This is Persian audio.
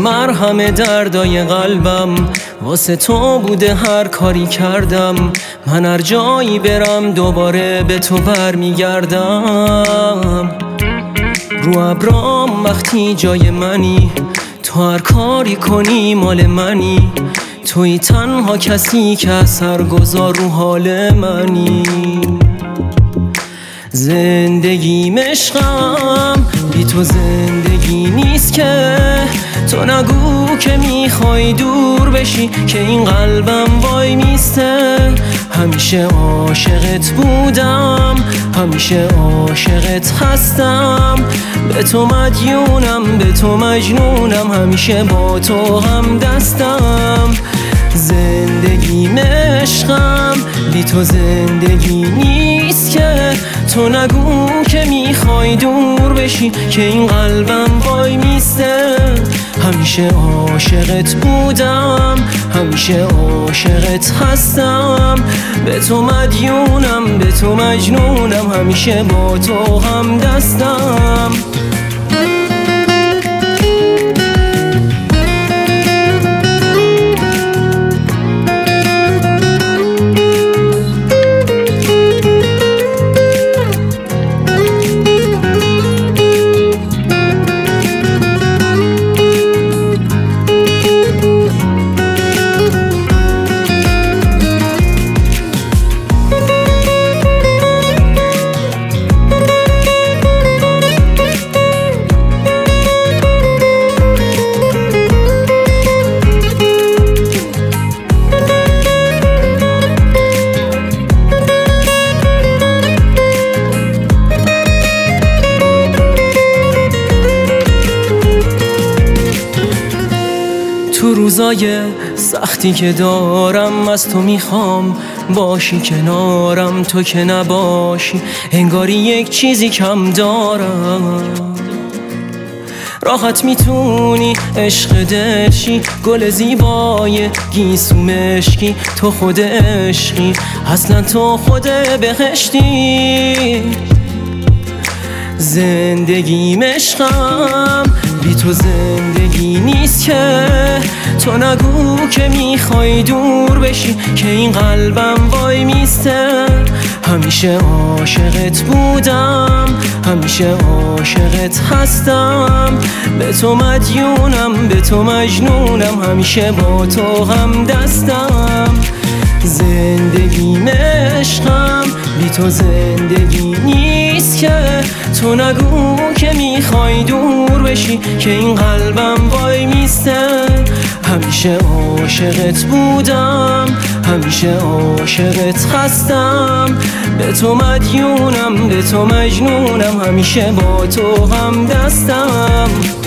مرهم دردای قلبم واسه تو بوده هر کاری کردم. من هر جایی برم دوباره به تو برمیگردم. رو ابرام وقتی جای منی، تو هر کاری کنی مال منی. توی تنها کسی که اثرگذار رو حال منی. زندگیم عشقم بی تو زندگی نیست که. تو نگو که میخوای دور بشی که این قلبم وای میسته. همیشه عاشقت بودم، همیشه عاشقت هستم. به تو مدیونم، به تو مجنونم، همیشه با تو هم دستم. زندگیم عشقم بی تو زندگی نیست که. تو نگو که میخوای دور بشی که این قلبم وای میسته. همیشه عاشقت بودم، همیشه عاشقت هستم. به تو مدیونم، به تو مجنونم، همیشه با تو هم دستم. تو روزای سختی که دارم از تو میخوام باشی کنارم. تو که نباشی انگاری یک چیزی کم دارم. راحت میتونی عشق دلشی، گل زیبای گیسو مشکی. تو خود عشقی، اصلا تو خود بهشتی. زندگیم عشقم بی تو زندگی نیست که. تو نگو که میخوای دور بشی که این قلبم وای میسته. همیشه عاشقت بودم، همیشه عاشقت هستم. به تو مدیونم، به تو مجنونم، همیشه با تو هم دستم. زندگیم عشقم بی تو زندگی نیست که. تو نگو که میخوای دور بشی که این قلبم وای میسته. همیشه عاشقت بودم، همیشه عاشقت هستم. به تو مدیونم، به تو مجنونم، همیشه با تو هم دستم.